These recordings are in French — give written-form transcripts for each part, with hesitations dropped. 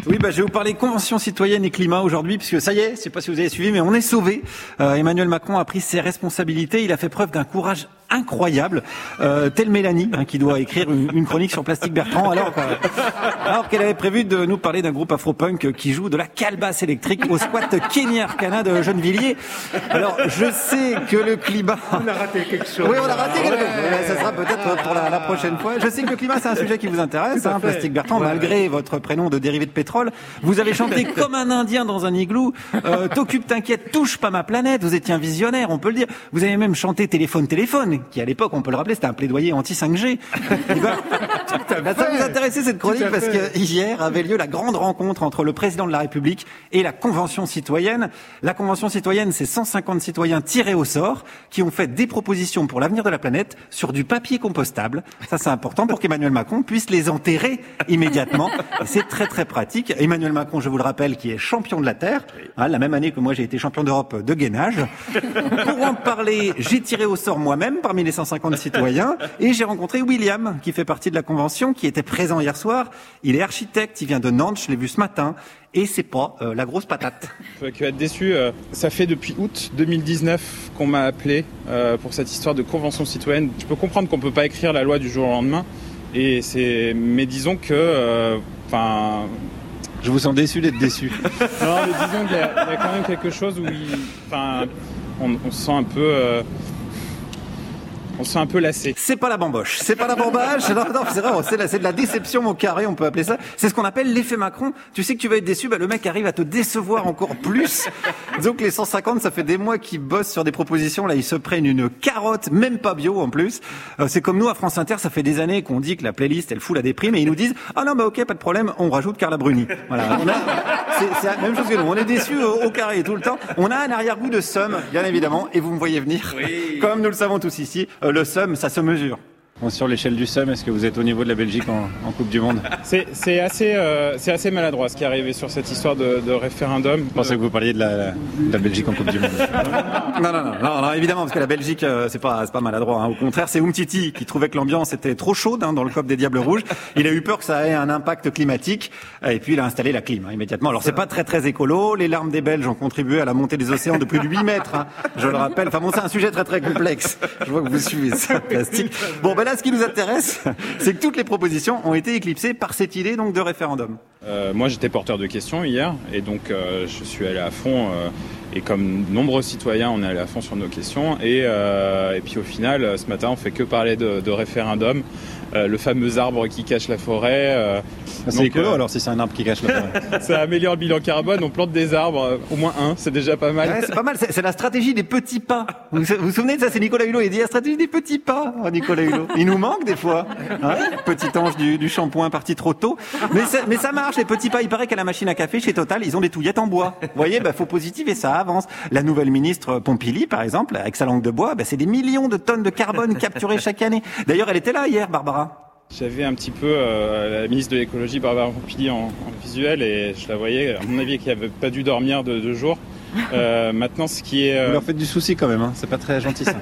Oui, je vais vous parler convention citoyenne et climat aujourd'hui, puisque ça y est, je sais pas si vous avez suivi, mais on est sauvés. Emmanuel Macron a pris ses responsabilités, il a fait preuve d'un courage incroyable, tel Mélanie, qui doit écrire une chronique sur Plastique Bertrand, alors qu'elle avait prévu de nous parler d'un groupe afro-punk qui joue de la calebasse électrique au squat Kenny Arcana de Gennevilliers. Alors, je sais que le climat... On a raté quelque chose. Oui, on a raté quelque chose. Ça sera peut-être pour la prochaine fois. Je sais que le climat, c'est un sujet qui vous intéresse, Plastique Bertrand, malgré votre prénom de dérivé de pétrole. Vous avez chanté comme un Indien dans un igloo. T'occupe, t'inquiète, touche pas ma planète. Vous étiez un visionnaire, on peut le dire. Vous avez même chanté Téléphone, qui à l'époque, on peut le rappeler, c'était un plaidoyer anti-5G. Ça vous intéressait cette chronique parce que hier avait lieu la grande rencontre entre le président de la République et la Convention citoyenne. La Convention citoyenne, c'est 150 citoyens tirés au sort qui ont fait des propositions pour l'avenir de la planète sur du papier compostable. Ça, c'est important pour qu'Emmanuel Macron puisse les enterrer immédiatement. Et c'est très très pratique. Emmanuel Macron, je vous le rappelle, qui est champion de la Terre, la même année que moi j'ai été champion d'Europe de gainage. Pour en parler, j'ai tiré au sort moi-même parmi les 150 citoyens et j'ai rencontré William, qui fait partie de la Convention, qui était présent hier soir. Il est architecte, il vient de Nantes, je l'ai vu ce matin. Et c'est pas la grosse patate. Je vais être déçu. Ça fait depuis août 2019 qu'on m'a appelé pour cette histoire de convention citoyenne. Je peux comprendre qu'on peut pas écrire la loi du jour au lendemain. Mais disons que... Je vous sens déçu d'être déçu. Non, mais disons qu'il y a quand même quelque chose où on se sent un peu... On se sent un peu lassé. C'est pas la bamboche, c'est pas la bamboche. Non, c'est vrai, c'est de la déception au carré, on peut appeler ça. C'est ce qu'on appelle l'effet Macron. Tu sais que tu vas être déçu, le mec arrive à te décevoir encore plus. Donc les 150, ça fait des mois qu'ils bossent sur des propositions. Là, ils se prennent une carotte, même pas bio en plus. C'est comme nous à France Inter, ça fait des années qu'on dit que la playlist, elle fout la déprime, et ils nous disent ah non ok, pas de problème, on rajoute Carla Bruni. Voilà. C'est la même chose que nous. On est déçus au carré tout le temps. On a un arrière-goût de somme, bien évidemment, et vous me voyez venir. Oui. Comme nous le savons tous ici. Le SUM, ça se mesure. Bon, sur l'échelle du SUM, est-ce que vous êtes au niveau de la Belgique en Coupe du Monde ? C'est assez maladroit ce qui est arrivé sur cette histoire de référendum. Je pensais que vous parliez de la Belgique en Coupe du Monde. Non, évidemment, parce que la Belgique, c'est pas maladroit. Au contraire, c'est Umtiti qui trouvait que l'ambiance était trop chaude dans le COP des Diables Rouges. Il a eu peur que ça ait un impact climatique, et puis il a installé la clim immédiatement. Alors c'est pas très très écolo. Les larmes des Belges ont contribué à la montée des océans de plus de 8 mètres. Je le rappelle. C'est un sujet très très complexe. Je vois que vous suivez ça, Plastique. Bon, là, ce qui nous intéresse, c'est que toutes les propositions ont été éclipsées par cette idée donc de référendum. Moi, j'étais porteur de questions hier, et donc je suis allé à fond. Et comme de nombreux citoyens, on est allé à fond sur nos questions. Et puis au final, ce matin, on fait que parler de référendum. Le fameux arbre qui cache la forêt. C'est écolo alors si c'est un arbre qui cache la forêt. Ça améliore le bilan carbone, on plante des arbres, au moins un, c'est déjà pas mal. Ouais, c'est pas mal, c'est la stratégie des petits pas. Vous vous souvenez de ça, c'est Nicolas Hulot, il dit la stratégie des petits pas, Nicolas Hulot. Il nous manque des fois. Petit ange du shampoing parti trop tôt. Mais ça marche, les petits pas, il paraît qu'à la machine à café chez Total, ils ont des touillettes en bois. Vous voyez, faut positiver, ça avance. La nouvelle ministre Pompili, par exemple, avec sa langue de bois, c'est des millions de tonnes de carbone capturées chaque année. D'ailleurs, elle était là hier, Barbara. J'avais un petit peu la ministre de l'écologie, Barbara Pompili, en visuel, et je la voyais, à mon avis, qui n'avait pas dû dormir de 2 jours. Maintenant, ce qui est... Vous leur faites du souci quand même, c'est pas très gentil ça.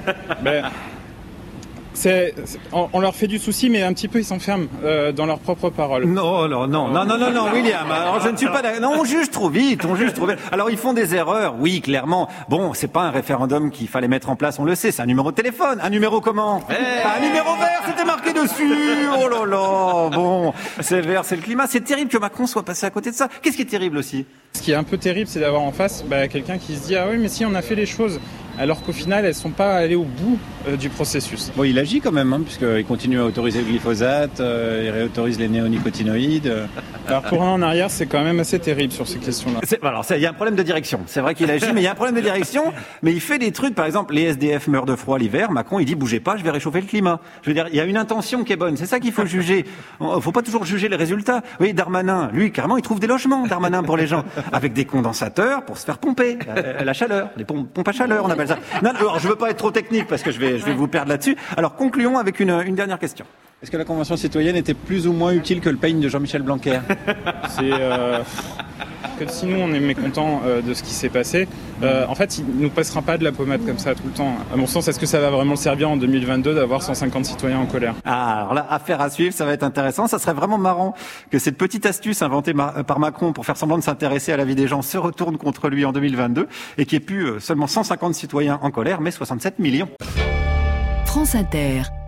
On leur fait du souci, mais un petit peu ils s'enferment dans leurs propres paroles. Non, William. Alors je ne suis pas d'accord. Non, on juge trop vite. Alors ils font des erreurs, oui, clairement. Bon, c'est pas un référendum qu'il fallait mettre en place, on le sait. C'est un numéro de téléphone. Un numéro comment ? Un numéro vert, c'était marqué dessus. Oh là là. Bon, c'est vert, c'est le climat. C'est terrible que Macron soit passé à côté de ça. Qu'est-ce qui est terrible aussi ? Ce qui est un peu terrible, c'est d'avoir en face quelqu'un qui se dit ah oui, mais si on a fait les choses. Alors qu'au final, elles sont pas allées au bout du processus. Bon, il agit quand même, puisqu'il continue à autoriser le glyphosate, il réautorise les néonicotinoïdes. Alors pour un en arrière, c'est quand même assez terrible sur ces questions-là. Alors, il y a un problème de direction. C'est vrai qu'il agit, mais il y a un problème de direction. Mais il fait des trucs, par exemple, les SDF meurent de froid l'hiver. Macron, il dit bougez pas, je vais réchauffer le climat. Je veux dire, il y a une intention qui est bonne. C'est ça qu'il faut juger. Faut pas toujours juger les résultats. Oui, Darmanin, lui, carrément, il trouve des logements, Darmanin, pour les gens, avec des condensateurs pour se faire pomper la chaleur, des pompes à chaleur, on appelle ça. Non, alors je veux pas être trop technique parce que je vais vous perdre là-dessus. Alors concluons avec une dernière question. Est-ce que la Convention citoyenne était plus ou moins utile que le peigne de Jean-Michel Blanquer ? Que si nous on est mécontents de ce qui s'est passé, en fait il nous passera pas de la pommade comme ça tout le temps. À mon sens, est-ce que ça va vraiment servir en 2022 d'avoir 150 citoyens en colère? Alors là, affaire à suivre, ça va être intéressant. Ça serait vraiment marrant que cette petite astuce inventée par Macron pour faire semblant de s'intéresser à la vie des gens se retourne contre lui en 2022 et qu'il n'y ait plus seulement 150 citoyens en colère, mais 67 millions. France Inter.